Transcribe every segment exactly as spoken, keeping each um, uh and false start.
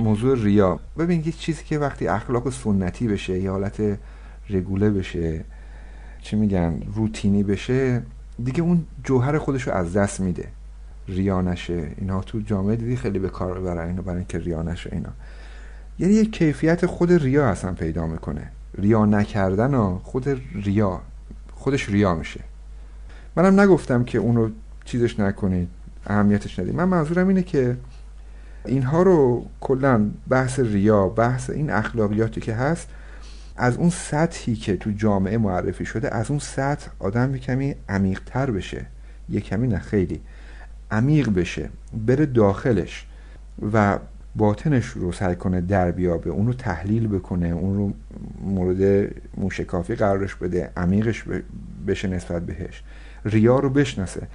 موضوع ریا. ببین یک چیزی که وقتی اخلاق سنتی بشه، یه حالت رگوله بشه، چی میگن، روتینی بشه، دیگه اون جوهر خودشو از دست میده. ریا نشه. اینا تو جامعه دیدی خیلی به کار ببرن اینو برای اینکه ریا نشه. اینا یعنی یک کیفیت خود ریا اصلا پیدا میکنه. ریا نکردن ها خود ریا خودش ریا میشه. منم نگفتم که اونو چیزش نکنید، اهمیتش ندید. من منظورم اینه که اینها رو کلا بحث ریا، بحث این اخلاقیاتی که هست، از اون سطحی که تو جامعه معرفی شده، از اون سطح آدم یک کمی عمیق‌تر بشه، یک کمی نه خیلی عمیق بشه، بره داخلش و باطنش رو سعی کنه در بیابه، اون رو تحلیل بکنه، اون رو مورد موشکافی قرارش بده، عمیقش بشه نسبت بهش، ریا رو بشناسه.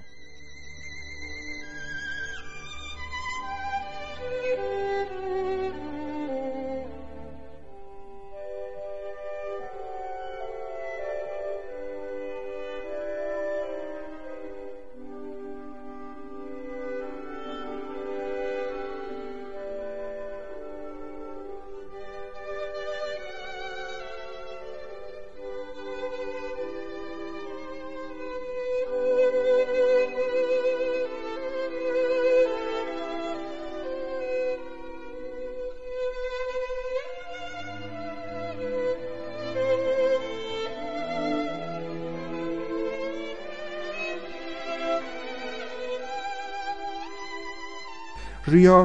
ریا،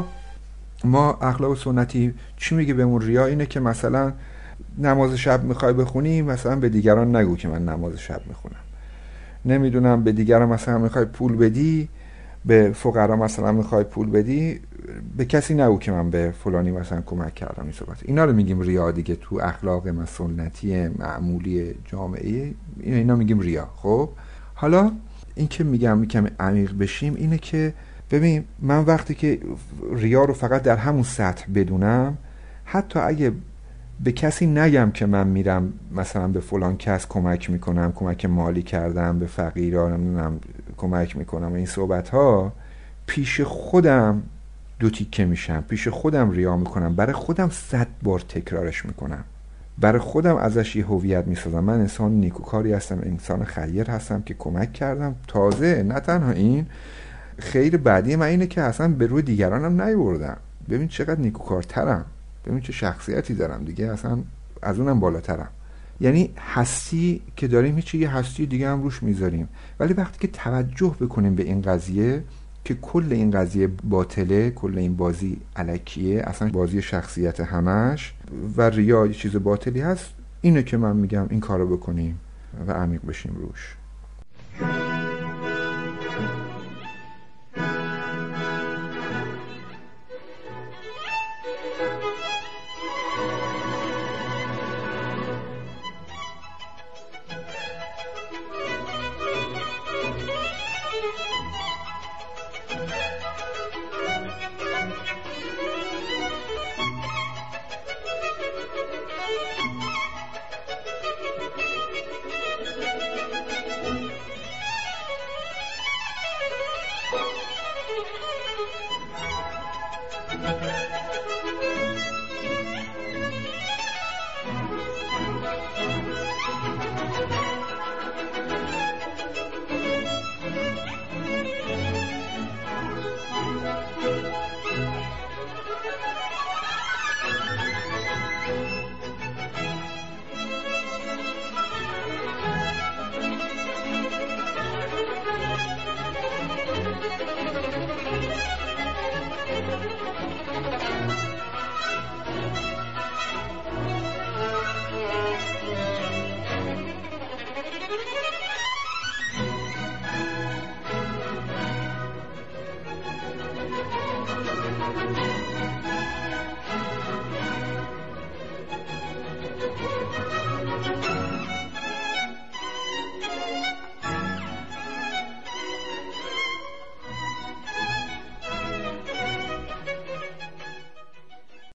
ما اخلاق سنتی چی میگه بهمون؟ ریا اینه که مثلا نماز شب میخوای بخونی، مثلا به دیگران نگو که من نماز شب میخونم. نمیدونم به دیگران مثلا میخوای پول بدی، به فقرا مثلا میخوای پول بدی، به کسی نگو که من به فلانی مثلا کمک کردم. این صحبت اینا رو میگیم ریا دیگه. تو اخلاق ما سنتی معمولی جامعه اینا میگیم ریا. خب حالا این که میگم میگم عمیق بشیم اینه که ببین، من وقتی که ریا رو فقط در همون سطح بدونم، حتی اگه به کسی نگم که من میرم مثلا به فلان کس کمک میکنم، کمک مالی کردم به فقیران، نمیدونم کمک میکنم، این صحبت ها پیش خودم دو تیکه میشم، پیش خودم ریا میکنم، برای خودم صد بار تکرارش میکنم، برای خودم ازش یه هویت میسازم. من انسان نیکوکاری هستم، انسان خیر هستم که کمک کردم. تازه نه تنها این، خیر بعدی من اینه که اصلا به روی دیگرانم نیوردم. ببین چقدر نیکوکارترم، ببین چه شخصیتی دارم دیگه، اصلا از اونم بالاترم. یعنی هستی که داریم هیچی، یه هستی دیگه هم روش میذاریم. ولی وقتی که توجه بکنیم به این قضیه که کل این قضیه باطله، کل این بازی الکیه، اصلا بازی شخصیت همش و ریا یه چیز باطلی هست، اینه که من میگم این کارو بکنیم و عمیق بشیم روش.